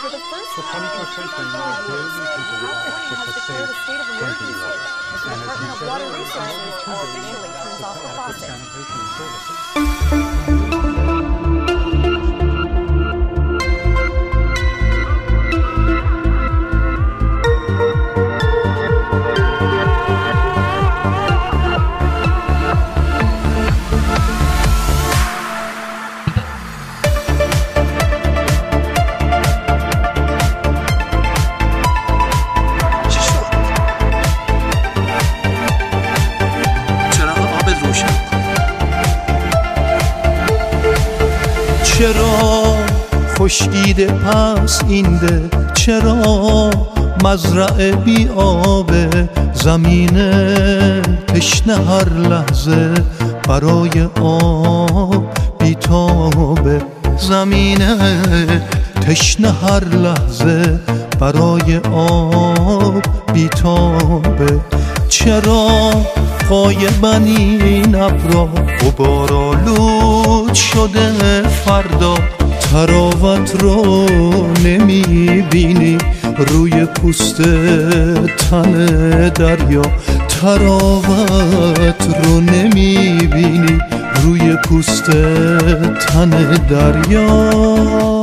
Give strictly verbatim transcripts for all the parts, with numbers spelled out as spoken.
For the first time in twenty-five years, California has declared a state of emergency. The Department of Water Resources officially turns off the faucet. چرا خشکیده پس این ده، چرا مزرعه بی آبه، زمین تشنه هر لحظه برای آب بی تابه، زمین تشنه هر لحظه برای آب بی تابه. چرا غایبن این ابرا غبارآلود شده فردا، تراوت رو نمیبینی روی پوست تن دریا، تراوت رو نمیبینی روی پوست تن دریا.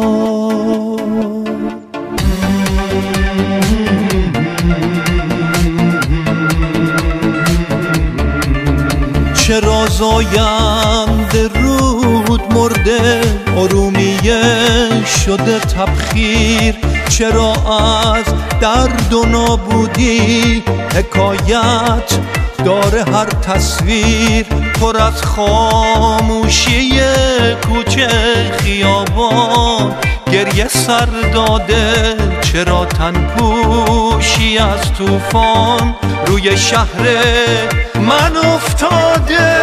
چرا زاینده رود مرده، ارومیه شده تبخیر، چرا از درد و نابودی حکایت داره هر تصویر، پر از خاموشی کوچه خیابان گریه سر داده، چرا تن پوشی از طوفان روی شهر من افتاده.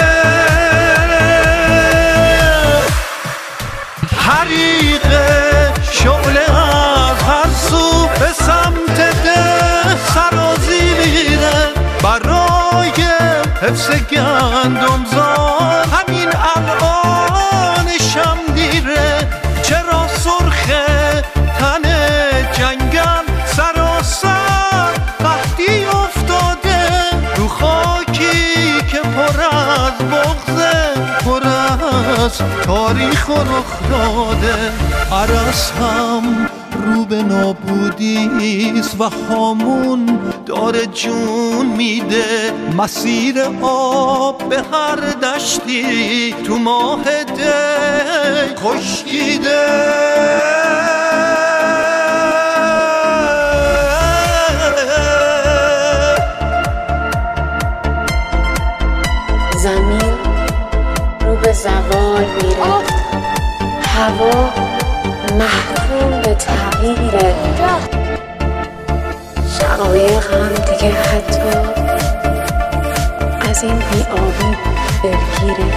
حریق شعله از هر سو به سمت ده سرازی میره، برای حفظ گندمزار همین الان شم دیره، چرا سرخه تن جنگل سراسر قحطی افتاده، رو خاکی که پر از بغضه، پر از تاریخ و رخ داده. عرس هم رو به نابودیست و هامون داره جون میده، مسیر آب به هر دشتی تو ماه دی خشکیده. زمین رو به زوال میره، هوا محکوم به تغییره، شقایق هم دیگه حتی از این بی‌آبی دلگیره.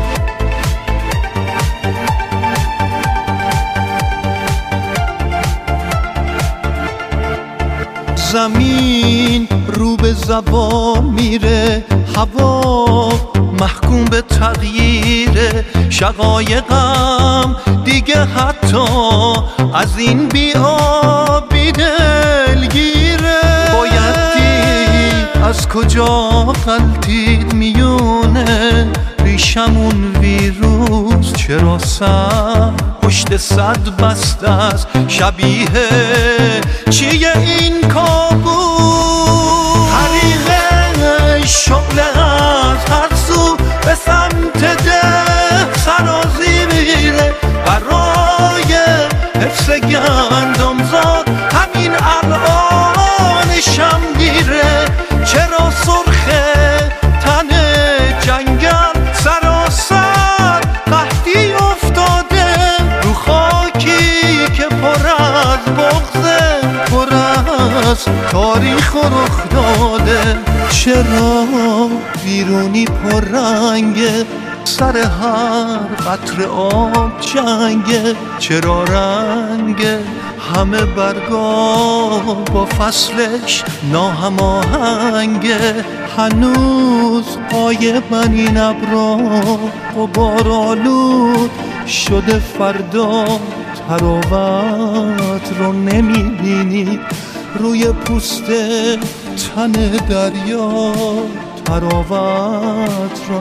زمین رو به زوال میره، هوا محکوم به تغییره، شقایقم دیگه حتی از این بی‌آبی دلگیره. باید دید از کجا غلطید میونه ریشمون ویروس، چرا سر پشت صد بسته است، شبیه چیه این کابوس؟ حریق شعله از هر سو به سمت ده سرازی میره، برای حفظ گندمزار همین الان شم دیره، چرا سرخه تن جنگل سراسر قحطی افتاده، رو خاکی که پر از بغضه، پر از تاریخ و رخ داده. چرا بیرونی پر رنگه، سر هر قطره آب جنگه، چرا رنگه همه برگا با فصلش ناهماهنگه، هنوز غایبن این ابرا غبارآلود شده فردا، تراوت رو نمیبینی روی پوست تن دریا تراوت رو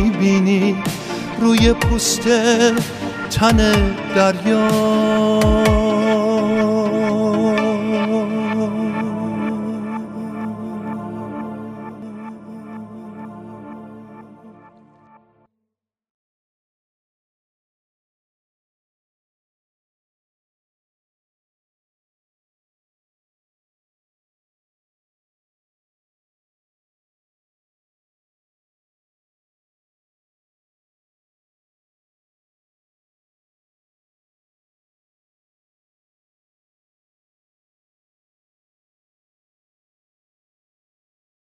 نمیبینی روی پوست تن دریا